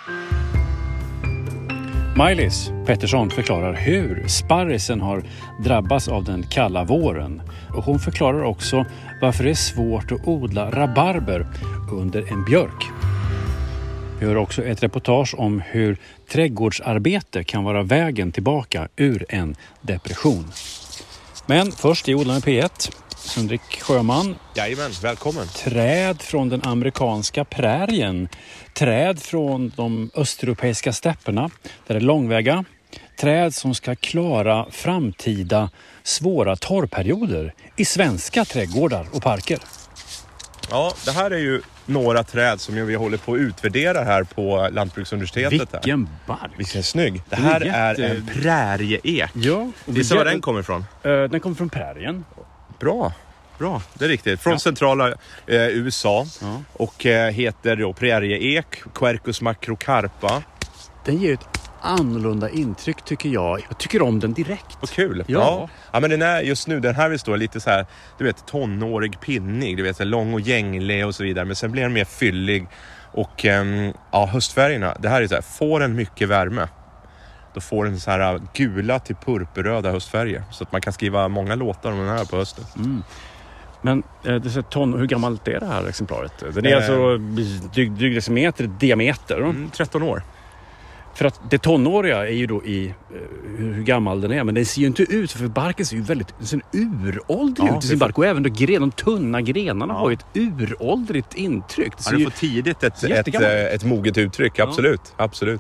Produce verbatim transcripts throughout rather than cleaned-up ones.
Maj-Lis Pettersson förklarar hur sparrisen har drabbats av den kalla våren. Och hon förklarar också varför det är svårt att odla rabarber under en björk. Vi har också ett reportage om hur trädgårdsarbete kan vara vägen tillbaka ur en depression. Men först i Odlarna P ett. Henrik Sjöman. Jajamän, välkommen. Träd från den amerikanska prärien. Träd från de östeuropeiska stäpperna. Där det är långväga. Träd som ska klara framtida svåra torrperioder i svenska trädgårdar och parker. Ja, det här är ju några träd som vi håller på att utvärdera här på Lantbruksuniversitetet. Vilken bark! Vilken snygg! Det här är en prärieek. Ja. Visst var den kommer ifrån? Uh, den kommer från prärien. Bra, bra. Det är riktigt. Från ja. centrala eh, U S A. Ja. Och eh, heter då prärieek, Quercus macrocarpa. Den ger ett annorlunda intryck tycker jag. Jag tycker om den direkt. Vad kul. Ja. Ja. Ja, men den är just nu, den här vill stå lite så här, du vet, tonårig pinnig, du vet, så lång och gänglig och så vidare. Men sen blir den mer fyllig. Och ähm, ja, höstfärgerna, det här är så här, får den mycket värme, då får den så här gula till purpurröda höstfärger. Så att man kan skriva många låtar om den här på hösten. Mm. Men eh, det är ton, hur gammalt är det här exemplaret? Den är eh. alltså dryg decimeter diameter. Mm, tretton år. För att det tonåriga är ju då i eh, hur gammal den är. Men den ser ju inte ut, för barken ser ju väldigt den ser uråldrig ja, ut i sin bark. Och även då gren, de tunna grenarna ja. har ju ett uråldrigt intryck. Det ja, den får tidigt ett, ett, ett, ett moget uttryck, absolut. Ja. absolut.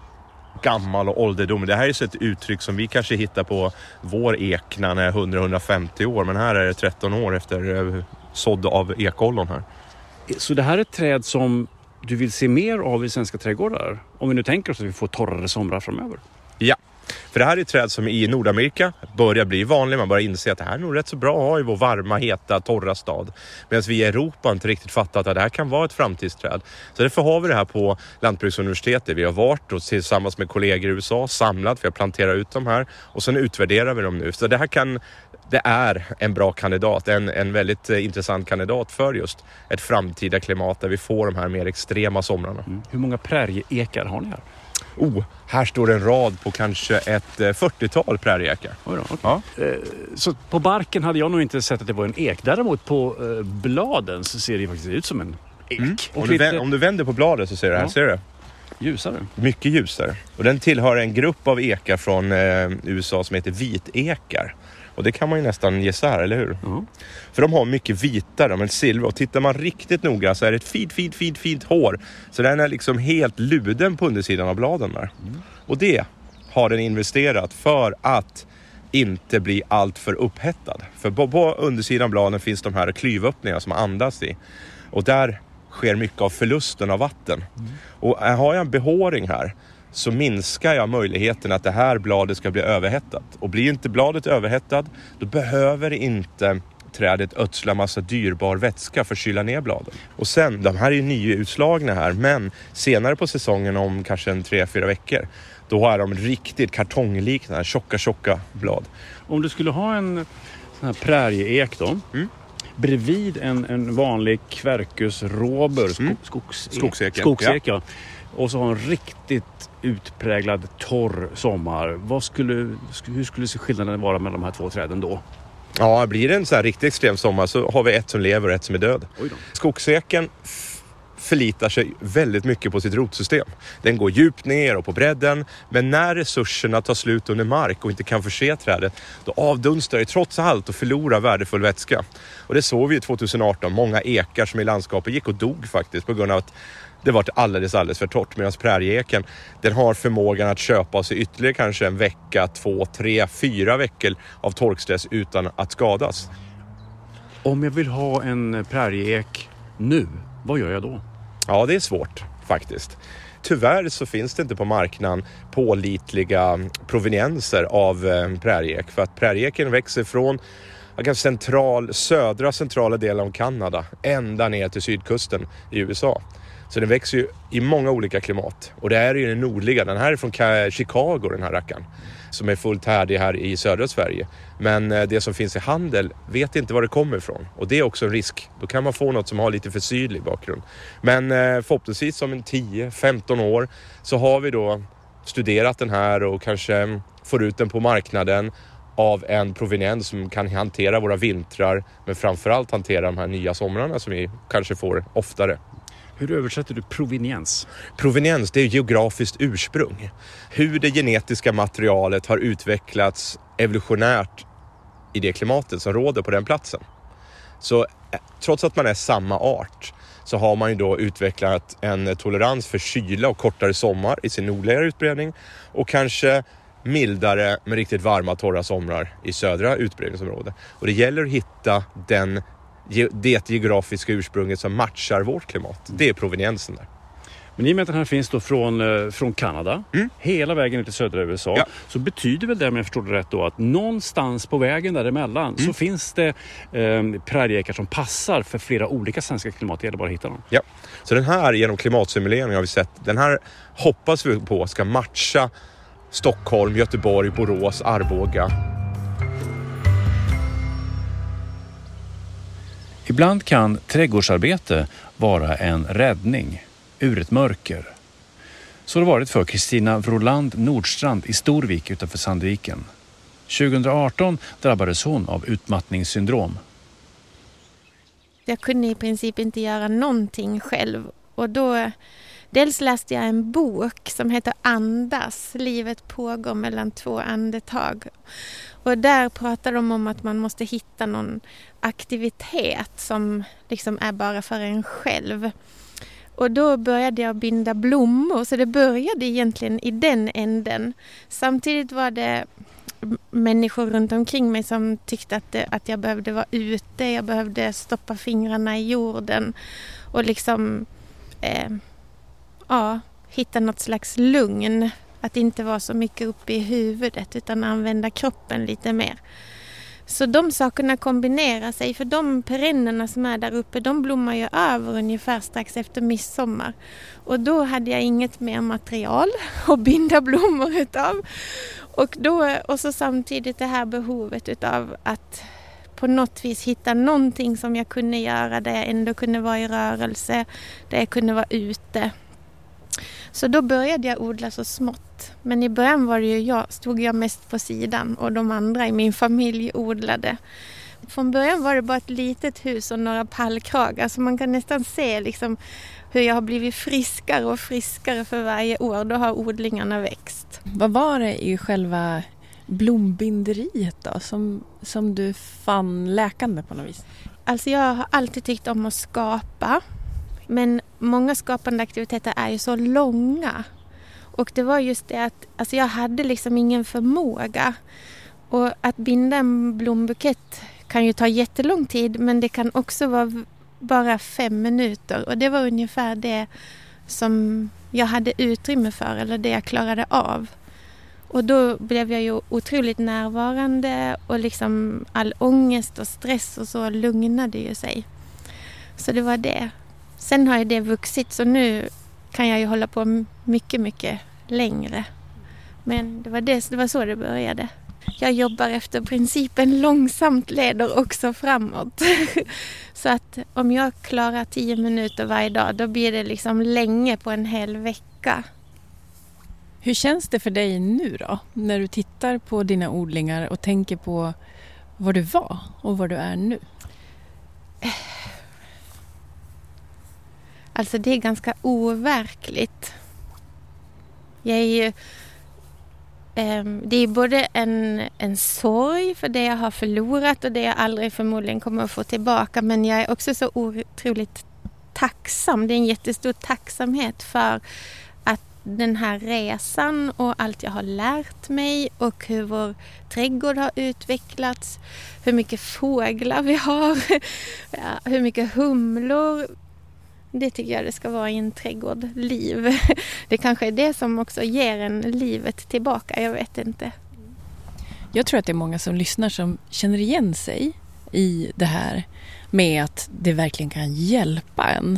Gammal och ålderdom. Det här är så ett uttryck som vi kanske hittar på vår ek när den är hundra till hundrafemtio år. Men här är det tretton år efter eh, sådd av ekollon här. Så det här är ett träd som du vill se mer av i svenska trädgårdar? Om vi nu tänker oss att vi får torrare somrar framöver. Ja, för det här är ett träd som i Nordamerika börjar bli vanligt. Man börjar inse att det här är nog rätt så bra att ha i vår varma, heta, torra stad. Medan vi i Europa inte riktigt fattat att det här kan vara ett framtidsträd. Så därför har vi det här på Lantbruksuniversitetet. Vi har varit och tillsammans med kollegor i U S A samlat. Vi har planterat ut dem här och sen utvärderar vi dem nu. Så det här kan... Det är en bra kandidat, en, en väldigt eh, intressant kandidat för just ett framtida klimat där vi får de här mer extrema somrarna. Mm. Hur många prärieekar har ni här? Oh, här står en rad på kanske ett eh, fyrtiotal prärieekar. Oj då, okay. ja. eh, så på barken hade jag nog inte sett att det var en ek. Däremot på eh, bladen så ser det faktiskt ut som en ek. Mm. Om, du vänder, om du vänder på bladet så ser du ja. här, ser du? Ljusare. Mycket ljusare. Och den tillhör en grupp av ekar från eh, U S A som heter vitekar. Och det kan man ju nästan gissa här, eller hur? Mm. För de har mycket vita, de är silver. Och tittar man riktigt noga så är det ett fint, fint, fint, fint hår. Så den är liksom helt luden på undersidan av bladen där. Mm. Och det har den investerat för att inte bli allt för upphettad. För på, på undersidan av bladen finns de här klyvöppningarna som andas i. Och där sker mycket av förlusten av vatten. Mm. Och har jag en behåring här så minskar jag möjligheten att det här bladet ska bli överhettat. Och blir inte bladet överhettat, då behöver inte trädet ödsla massa dyrbar vätska för att kyla ner bladen. Och sen, de här är ju nyutslagna här, men senare på säsongen om kanske en tre, fyra veckor, då har de riktigt kartongliknande, tjocka, tjocka blad. Om du skulle ha en sån här prärieek då, mm. bredvid en, en vanlig Quercus robur, sko, mm. skogsek, skogsek, skogsek ja. Och så har en riktigt utpräglad torr sommar. Vad skulle, hur skulle skillnaden vara mellan de här två träden då? Ja, blir det en så här riktigt extrem sommar så har vi ett som lever och ett som är död. Skogseken f- förlitar sig väldigt mycket på sitt rotsystem. Den går djupt ner och på bredden. Men när resurserna tar slut under mark och inte kan förse trädet, då avdunstar det trots allt och förlorar värdefull vätska. Och det såg vi ju tjugoarton. Många ekar som i landskapet gick och dog faktiskt på grund av att det var alldeles, alldeles för torrt. Medan prärieeken, den har förmågan att köpa sig ytterligare kanske en vecka, två, tre, fyra veckor av torkstress utan att skadas. Om jag vill ha en prärieek nu, vad gör jag då? Ja, det är svårt faktiskt. Tyvärr så finns det inte på marknaden pålitliga provenienser av eh, prärieek. För att prärieeken växer från central, södra centrala delen av Kanada ända ner till sydkusten i U S A. Så den växer ju i många olika klimat. Och det är ju den nordliga. Den här är från Chicago, den här rackaren. Som är fullt härdig här i södra Sverige. Men det som finns i handel vet inte var det kommer ifrån. Och det är också en risk. Då kan man få något som har lite för sydlig bakgrund. Men förhoppningsvis om en tio femton år så har vi då studerat den här och kanske får ut den på marknaden av en proveniens som kan hantera våra vintrar, men framförallt hantera de här nya somrarna som vi kanske får oftare. Hur översätter du proveniens? Proveniens, det är geografiskt ursprung. Hur det genetiska materialet har utvecklats evolutionärt i det klimatet som råder på den platsen. Så trots att man är samma art så har man ju då utvecklat en tolerans för kyla och kortare sommar i sin nordligare utbredning och kanske mildare men riktigt varma torra somrar i södra utbredningsområdet. Och det gäller att hitta den, det geografiska ursprunget som matchar vårt klimat. Det är proveniensen där. Men i och med att den här finns då från, från Kanada, mm. hela vägen ut till södra U S A, ja. Så betyder väl det, om jag förstår det rätt då, att någonstans på vägen däremellan mm. så finns det eh, prärieekar som passar för flera olika svenska klimat. Det gäller bara att hitta dem. Ja, så den här genom klimatsimulering har vi sett, den här hoppas vi på ska matcha Stockholm, Göteborg, Borås, Arboga. Ibland kan trädgårdsarbete vara en räddning ur ett mörker. Så har det varit för Kristina Vroland Nordstrand i Storvik utanför Sandviken. tjugoarton drabbades hon av utmattningssyndrom. Jag kunde i princip inte göra någonting själv. Och då, dels läste jag en bok som heter Andas. Livet pågår mellan två andetag. Och där pratar de om att man måste hitta någon aktivitet som liksom är bara för en själv. Och då började jag binda blommor, så det började egentligen i den änden. Samtidigt var det människor runt omkring mig som tyckte att, det, att jag behövde vara ute, jag behövde stoppa fingrarna i jorden och liksom eh, ja, hitta något slags lugn. Att inte vara så mycket uppe i huvudet utan använda kroppen lite mer. Så de sakerna kombinerar sig, för de perennerna som är där uppe, de blommar ju över ungefär strax efter midsommar. Och då hade jag inget mer material att binda blommor utav. Och, då, och så samtidigt det här behovet utav att på något vis hitta någonting som jag kunde göra där jag ändå kunde vara i rörelse, där jag kunde vara ute. Så då började jag odla så smått. Men i början var det ju jag, stod jag mest på sidan och de andra i min familj odlade. Från början var det bara ett litet hus och några pallkragar, så man kan nästan se liksom hur jag har blivit friskare och friskare för varje år. Då har odlingarna växt. Vad var det i själva blombinderiet då som, som du fann läkande på något vis? Alltså jag har alltid tyckt om att skapa. Men många skapande aktiviteter är ju så långa. Och det var just det att alltså jag hade liksom ingen förmåga. Och att binda en blombukett kan ju ta jättelång tid, men det kan också vara bara fem minuter. Och det var ungefär det som jag hade utrymme för, eller det jag klarade av. Och då blev jag ju otroligt närvarande och liksom all ångest och stress och så lugnade ju sig. Så det var det. Sen har ju det vuxit, så nu kan jag ju hålla på mycket, mycket längre. Men det var, det, det var så det började. Jag jobbar efter principen långsamt leder också framåt. Så att om jag klarar tio minuter varje dag, då blir det liksom länge på en hel vecka. Hur känns det för dig nu då? När du tittar på dina odlingar och tänker på var du var och var du är nu? Alltså det är ganska overkligt. Jag är ju, eh, det är både en, en sorg för det jag har förlorat och det jag aldrig förmodligen kommer att få tillbaka. Men jag är också så otroligt tacksam. Det är en jättestor tacksamhet för att den här resan och allt jag har lärt mig och hur vår trädgård har utvecklats. Hur mycket fåglar vi har. Ja, hur mycket humlor. Det tycker jag det ska vara i en trädgård. Liv. Det kanske är det som också ger en livet tillbaka. Jag vet inte. Jag tror att det är många som lyssnar som känner igen sig i det här med att det verkligen kan hjälpa en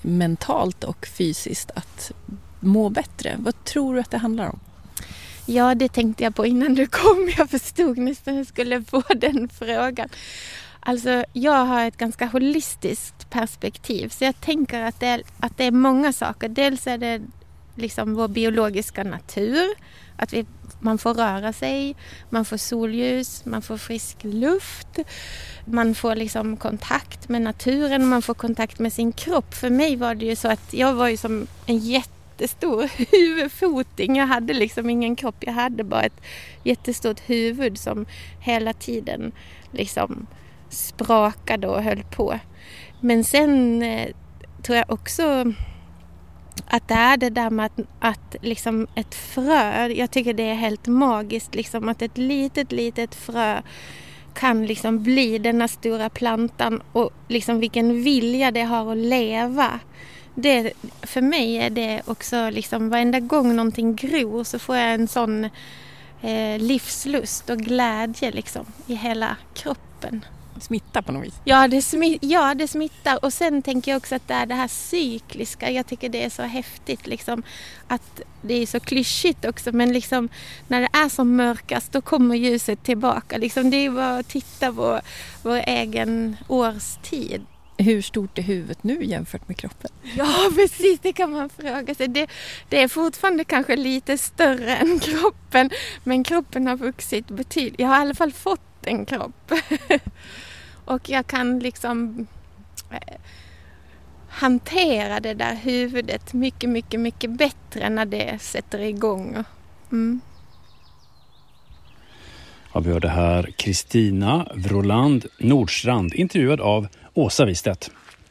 mentalt och fysiskt att må bättre. Vad tror du att det handlar om? Ja, det tänkte jag på innan du kom. Jag förstod nästan att jag skulle få den frågan. Alltså, jag har ett ganska holistiskt perspektiv. Så jag tänker att det är, att det är många saker. Dels är det liksom vår biologiska natur. Att vi, man får röra sig, man får solljus, man får frisk luft. Man får liksom kontakt med naturen, man får kontakt med sin kropp. För mig var det ju så att jag var ju som en jättestor huvudfoting. Jag hade liksom ingen kropp, jag hade bara ett jättestort huvud som hela tiden liksom sprakade och höll på. Men sen eh, tror jag också att det är det där med att, att liksom ett frö, jag tycker det är helt magiskt liksom att ett litet, litet frö kan liksom bli den här stora plantan och liksom vilken vilja det har att leva. Det, för mig är det också liksom varenda gång någonting gror så får jag en sån eh, livslust och glädje liksom i hela kroppen. Smittar på något vis. Ja det, smi- ja, det smittar. Och sen tänker jag också att det är det här cykliska. Jag tycker det är så häftigt. Liksom, att det är så klyschigt också. Men liksom, när det är som mörkast, då kommer ljuset tillbaka. Liksom, det är bara att titta på vår egen årstid. Hur stort är huvudet nu jämfört med kroppen? Ja, precis. Det kan man fråga sig. Det, det är fortfarande kanske lite större än kroppen. Men kroppen har vuxit betydligt. Jag har i alla fall fått en kropp. Och jag kan liksom eh, hantera det där huvudet mycket, mycket, mycket bättre när det sätter igång. Mm. Ja, vi hörde här Kristina Vroland Nordstrand intervjuad av Åsa Wistedt.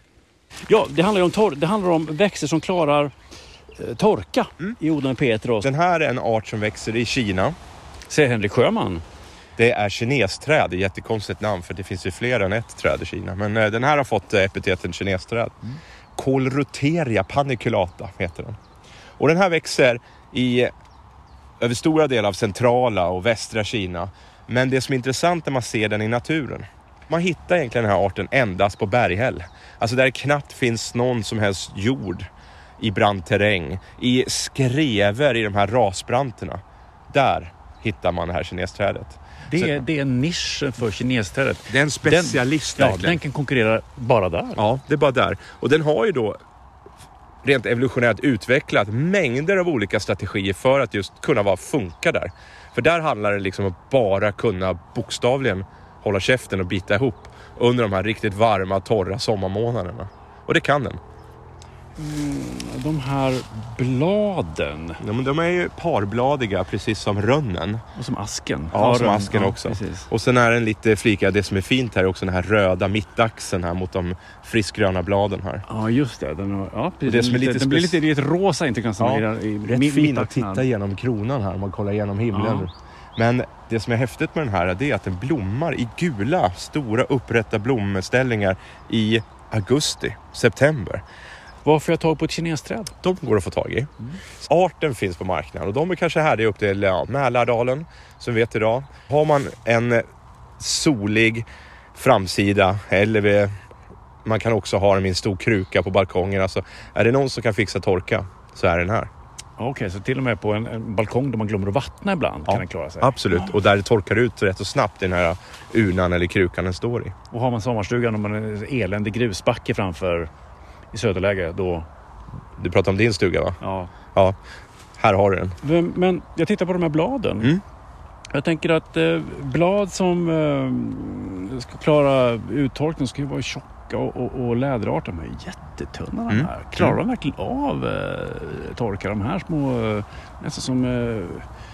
Ja, det handlar ju om, tor- det handlar om växter som klarar eh, torka mm. i odlade Petros. Den här är en art som växer i Kina. Säger Henrik Sjöman. Det är kinesträd, det är ett jättekonstigt namn för det finns ju fler än ett träd i Kina. Men eh, den här har fått eh, epiteten kinesträd. Mm. Colruteria paniculata heter den. Och den här växer i över stora delar av centrala och västra Kina. Men det som är intressant när man ser den i naturen. Man hittar egentligen den här arten endast på berghäll. Alltså där det knappt finns någon som helst jord i brandterräng. I skrever i de här rasbranterna. Där hittar man det här kinesträdet. Det är, det är en nisch för kinesträdet. Det är en specialist. Den, ja, den kan konkurrera bara där. Ja, det är bara där. Och den har ju då rent evolutionärt utvecklat mängder av olika strategier för att just kunna vara funka där. För där handlar det liksom om att bara kunna bokstavligen hålla käften och bita ihop under de här riktigt varma, torra sommarmånaderna. Och det kan den. Mm, de här bladen. Ja, men de är ju parbladiga precis som rönnen. Och som asken. Ja, ja som rönn. asken ja, också. Precis. Och sen är den lite flikad. Det som är fint här är också den här röda mittaxeln här mot de friskgröna bladen här. Ja, just det. Den, har, ja, precis. Det som är lite den blir lite, lite rosa inte kan ja, i, i, rätt fin att titta genom kronan här om man kollar genom himlen. Ja. Men det som är häftigt med den här är att den blommar i gula, stora upprätta blomställningar i augusti, september. Varför jag tar på ett kinesträd? De går att få tag i. Mm. Arten finns på marknaden och de är kanske här upp till ja, Mälardalen som vi vet idag. Har man en solig framsida eller vi, man kan också ha dem i en stor kruka på balkongen. Alltså, är det någon som kan fixa torka så är den här. Okej, okay, så till och med på en, en balkong där man glömmer att vattna ibland ja, kan den klara sig? Absolut, ja. Och där det torkar ut rätt så snabbt i den här urnan eller krukan den står i. Och har man sommarstugan och man har en eländig grusbacke framför i söderläge, då... Du pratar om din stuga, va? Ja. Ja, här har du den. Men, men jag tittar på de här bladen. Mm. Jag tänker att eh, blad som eh, ska klara uttorkning ska ju vara tjocka och, och, och läderarter. De är jättetunna de här. Mm. Klarar de verkligen av eh, torka? De här små, eh, nästan som... Eh,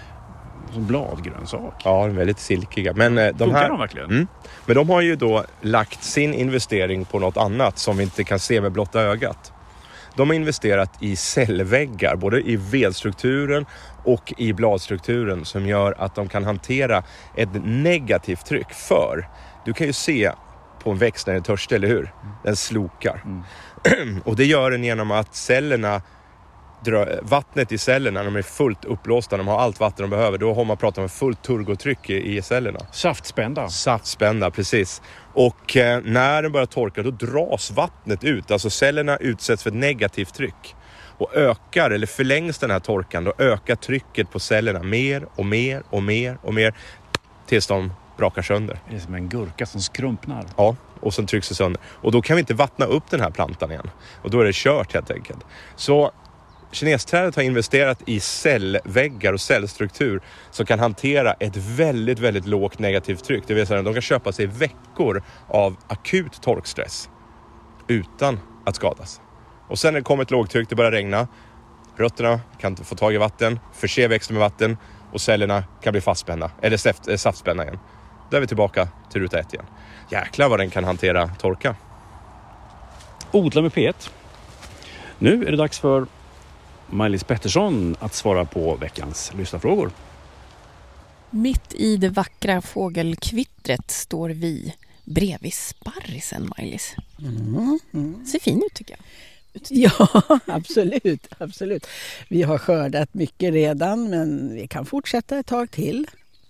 som bladgrönsak. Ja, de är väldigt silkiga. Men eh, de här, de verkligen? Mm, men de har ju då lagt sin investering på något annat som vi inte kan se med blotta ögat. De har investerat i cellväggar, både i vedstrukturen och i bladstrukturen, som gör att de kan hantera ett negativt tryck. För du kan ju se på en växt när den är törstig, eller hur? Den slokar. Mm. Och det gör den genom att cellerna dra, vattnet i cellerna, när de är fullt upplåsta, de har allt vatten de behöver, då har man pratat om fullt turgotryck i, i cellerna. Saftspända. Saftspända, precis. Och eh, när den börjar torka, då dras vattnet ut. Alltså cellerna utsätts för ett negativt tryck. Och ökar, eller förlängs den här torkan, då ökar trycket på cellerna mer och mer och mer och mer tills de brakar sönder. Det är som en gurka som skrumpnar. Ja, och sen trycks det sönder. Och då kan vi inte vattna upp den här plantan igen. Och då är det kört helt enkelt. Så kinesträdet har investerat i cellväggar och cellstruktur som kan hantera ett väldigt, väldigt lågt negativt tryck. Det vill säga att de kan köpa sig veckor av akut torkstress utan att skadas. Och sen när det kommer ett lågtryck, det börjar regna. Rötterna kan få tag i vatten, förse växten med vatten och cellerna kan bli fastspända, eller saft, saftspända igen. Då är vi tillbaka till ruta ett igen. Jäklar vad den kan hantera torka. Odla med P ett. Nu är det dags för Maj-Lis Pettersson att svara på veckans lyssnarfrågor. Mitt i det vackra fågelkvittret står vi bredvid sparrisen, Maj-Lis. Mm, mm. Ser fin ut tycker jag. Ja, absolut, absolut. Vi har skördat mycket redan, men vi kan fortsätta ett tag till.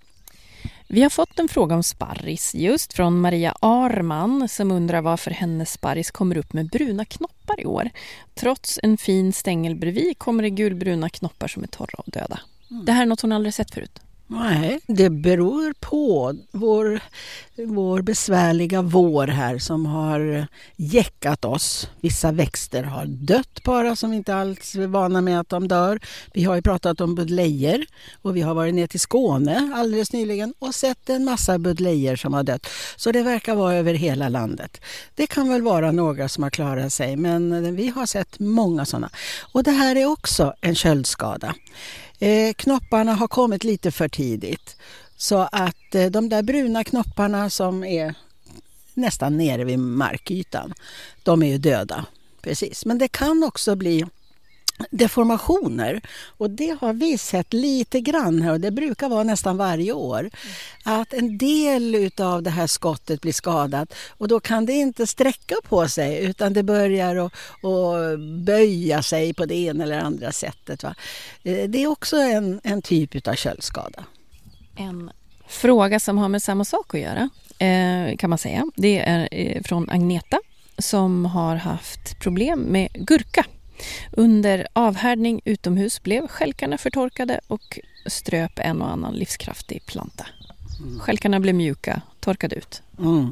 Vi har fått en fråga om sparris just från Maria Arman som undrar varför hennes sparris kommer upp med bruna knoppar i år. Trots en fin stängel bredvid kommer det gulbruna knoppar som är torra och döda. Mm. Det här är något hon aldrig sett förut. Nej, det beror på vår, vår besvärliga vår här som har jäckat oss. Vissa växter har dött bara som vi inte alls är vana med att de dör. Vi har ju pratat om buddlejer och vi har varit ner till Skåne alldeles nyligen och sett en massa buddlejer som har dött. Så det verkar vara över hela landet. Det kan väl vara några som har klarat sig, men vi har sett många sådana. Och det här är också en köldskada. Eh, knopparna har kommit lite för tidigt så att eh, de där bruna knopparna som är nästan nere vid markytan, de är ju döda. Precis. Men det kan också bli deformationer och det har vi sett lite grann här och det brukar vara nästan varje år att en del av det här skottet blir skadat och då kan det inte sträcka på sig utan det börjar att, att böja sig på det ena eller andra sättet. Va? Det är också en, en typ av köldskada. En fråga som har med samma sak att göra eh, kan man säga. Det är eh, från Agneta som har haft problem med gurka. Under avhärdning utomhus blev skälkarna förtorkade och ströp en och annan livskraftig planta. Mm. Skälkarna blev mjuka, torkade ut. Mm.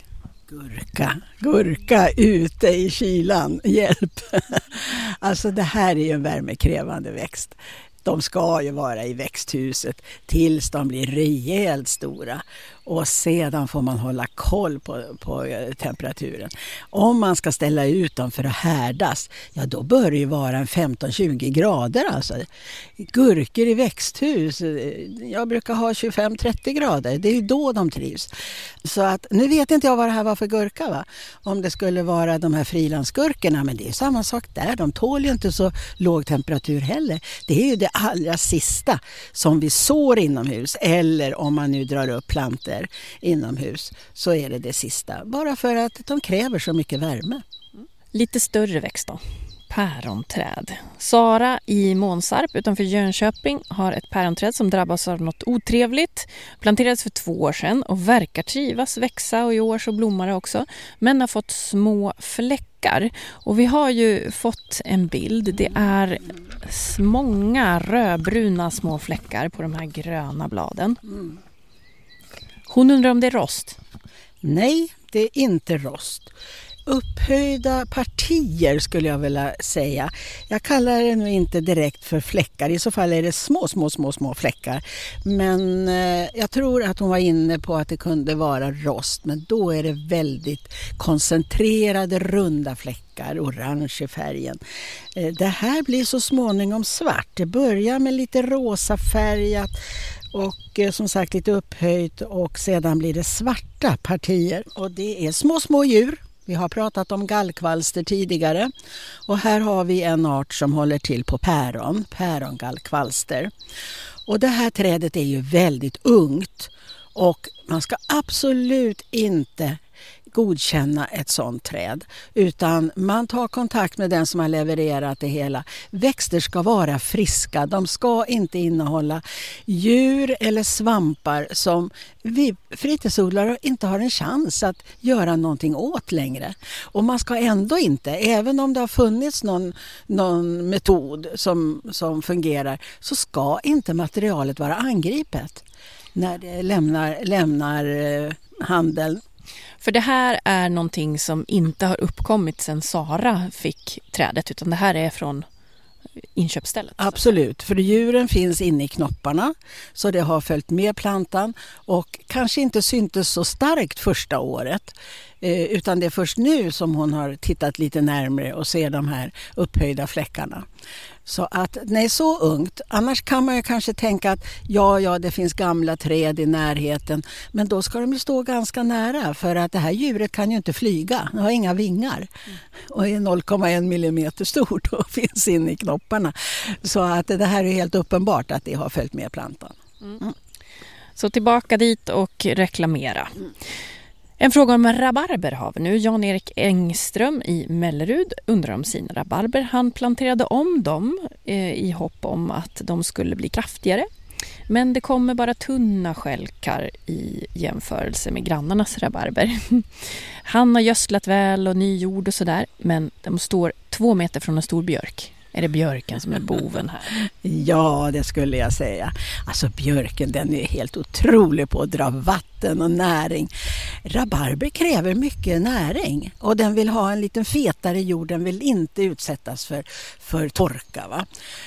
Gurka, gurka ute i kylan, hjälp. Alltså det här är ju en värmekrävande växt. De ska ju vara i växthuset tills de blir rejält stora. Och sedan får man hålla koll på, på temperaturen. Om man ska ställa ut dem för att härdas, ja då bör det ju vara en femton till tjugo grader. Alltså. Gurkor i växthus, jag brukar ha tjugofem till trettio grader. Det är ju då de trivs. Så att, nu vet inte jag vad det här var för gurka va? Om det skulle vara de här frilandsgurkorna, men det är samma sak där. De tål ju inte så låg temperatur heller. Det är ju det allra sista som vi sår inomhus eller om man nu drar upp plantor inomhus så är det det sista. Bara för att de kräver så mycket värme. Lite större växt då. Päronträd. Sara i Månsarp utanför Jönköping har ett päronträd som drabbas av något otrevligt. Planterades för två år sedan och verkar trivas, växa och i år så blommar det också. Men har fått små fläckar. Och vi har ju fått en bild. Det är många rödbruna små fläckar på de här gröna bladen. Hon undrar om det är rost. Nej, det är inte rost. Upphöjda partier skulle jag vilja säga. Jag kallar det nu inte direkt för fläckar. I så fall är det små, små, små, små fläckar. Men eh, jag tror att hon var inne på att det kunde vara rost. Men då är det väldigt koncentrerade, runda fläckar. Orange i färgen. Eh, det här blir så småningom svart. Det börjar med lite rosa färgat. Och eh, som sagt lite upphöjt. Och sedan blir det svarta partier. Och det är små, små djur. Vi har pratat om gallkvalster tidigare och här har vi en art som håller till på päron, pärongallkvalster. Och det här trädet är ju väldigt ungt och man ska absolut inte godkänna ett sådant träd, utan man tar kontakt med den som har levererat det hela. Växter ska vara friska, de ska inte innehålla djur eller svampar som vi fritidsodlare inte har en chans att göra någonting åt längre. Och man ska ändå inte, även om det har funnits någon, någon metod som, som fungerar, så ska inte materialet vara angripet när det lämnar, lämnar eh, handeln. För det här är någonting som inte har uppkommit sedan Sara fick trädet, utan det här är från inköpsstället. Absolut, för djuren finns inne i knopparna, så det har följt med plantan och kanske inte syntes så starkt första året, eh, utan det är först nu som hon har tittat lite närmare och ser de här upphöjda fläckarna. Så att, nej, så ungt. Annars kan man ju kanske tänka att ja, ja, det finns gamla träd i närheten, men då ska de ju stå ganska nära, för att det här djuret kan ju inte flyga. Det har inga vingar mm. och är noll komma en millimeter stort och finns inne i knopparna. Så att det här är helt uppenbart att det har följt med plantan. Mm. Mm. Så tillbaka dit och reklamera. Mm. En fråga om rabarber har vi nu. Jan-Erik Engström i Mellerud undrar om sina rabarber. Han planterade om dem eh, i hopp om att de skulle bli kraftigare. Men det kommer bara tunna skälkar i jämförelse med grannarnas rabarber. Han har gödslat väl och ny jord och sådär, men de står två meter från en stor björk. Är det björken som är boven här? Ja, det skulle jag säga. Alltså björken, den är helt otrolig på att dra vatten och näring. Rabarber kräver mycket näring och den vill ha en liten fetare jord. Den vill inte utsättas för, för torka, va?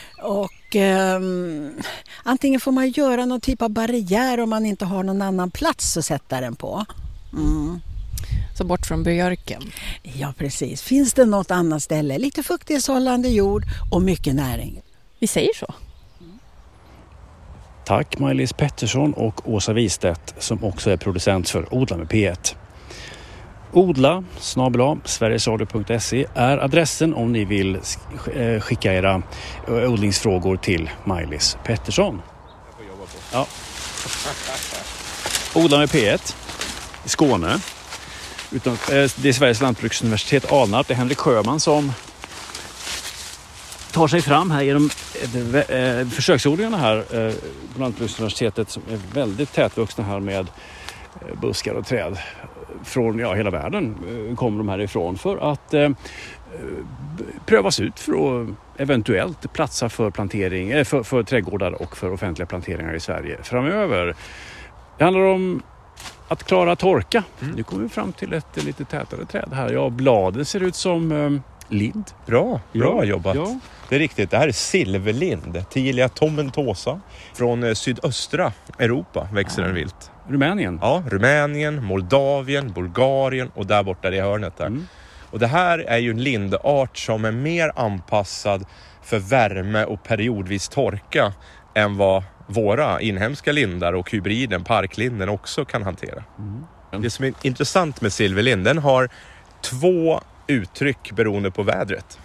Och eh, antingen får man göra någon typ av barriär om man inte har någon annan plats att sätta den på. Mm. Så bort från björken. Ja, precis. Finns det något annat ställe? Lite fuktighetshållande jord och mycket näring. Vi säger så. Tack Maj-Lis Pettersson och Åsa Wistedt som också är producent för Odla med P ett. Odla snabel-a sverigesradio punkt se är adressen om ni vill skicka era odlingsfrågor till Maj-Lis Pettersson. Ja. Odla med P ett i Skåne. Utan, det är Sveriges lantbruksuniversitet Alnarp. Det är Henrik Sjöman som tar sig fram här genom eh, försöksodlingarna här eh, på Lantbruksuniversitetet som är väldigt tätvuxna här med eh, buskar och träd från ja, hela världen eh, kommer de här ifrån för att eh, prövas ut för att eventuellt platsa för plantering eh, för, för trädgårdar och för offentliga planteringar i Sverige framöver. Det handlar om att klara torka. Mm. Nu kommer vi fram till ett lite tätare träd här. Ja, bladen ser ut som um, lind. Bra, bra ja, jobbat. Ja. Det är riktigt. Det här är silverlind. Tilia tomentosa. Från eh, sydöstra Europa växer ja. den vilt. Rumänien? Ja, Rumänien, Moldavien, Bulgarien och där borta i hörnet där. Mm. Och det här är ju en lindart som är mer anpassad för värme och periodvis torka än vad våra inhemska lindar och hybriden, parklinden också kan hantera. Mm. Det som är intressant med silverlind, den har två uttryck beroende på vädret.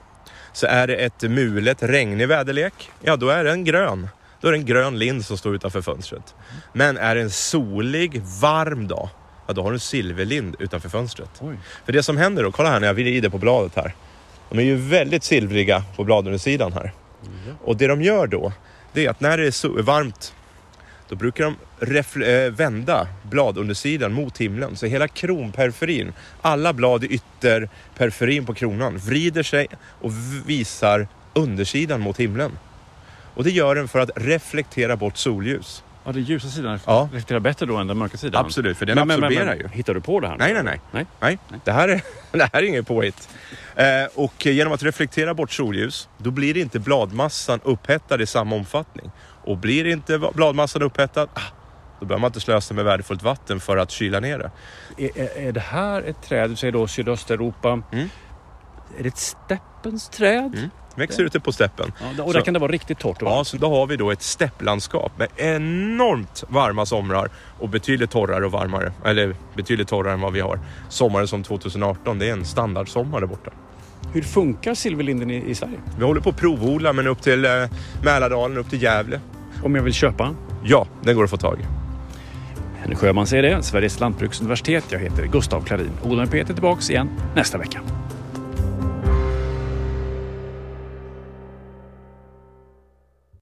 Så är det ett mulet, regnig väderlek, ja då är den grön. Då är det en grön lind som står utanför fönstret. Mm. Men är det en solig, varm dag, ja då har du en silverlind utanför fönstret. Oj. För det som händer då, kolla här när jag vrider på bladet här. De är ju väldigt silvriga på bladundersidan här. Mm. Och det de gör då, det är att när det är så varmt då brukar de refle- äh, vända bladundersidan mot himlen. Så hela kronperiferin, alla blad i ytterperiferin på kronan vrider sig och visar undersidan mot himlen. Och det gör den för att reflektera bort solljus. Ja, det ljusa sidan ja. reflekterar bättre då än den mörka sidan. Absolut, för den men, absorberar men, men, ju. Hittar du på det här? Nej, nej, nej. nej? nej. nej. Det, här är, det här är ingen påhitt. Eh, och genom att reflektera bort solljus, då blir inte bladmassan upphettad i samma omfattning. Och blir inte bladmassan upphettad, ah, då behöver man inte slösa med värdefullt vatten för att kyla ner det. Är, är, är det här ett träd, du säger då Sydösteuropa, mm. är det ett steppens träd? Mm. Växer ute på steppen. Ja, och där så, kan det vara riktigt torrt. Ja, så då har vi då ett stepplandskap med enormt varma somrar och betydligt torrare och varmare. Eller betydligt torrare än vad vi har. Sommaren som tjugoarton, det är en standardsommar där borta. Hur funkar silverlinden i, i Sverige? Vi håller på att provodla, men upp till eh, Mälardalen, upp till Gävle. Om jag vill köpa? Ja, den går att få tag i. Henrik Sjöman säger det, Sveriges lantbruksuniversitet. Jag heter Gustav Klarin. Odlarna Peter tillbaks igen nästa vecka.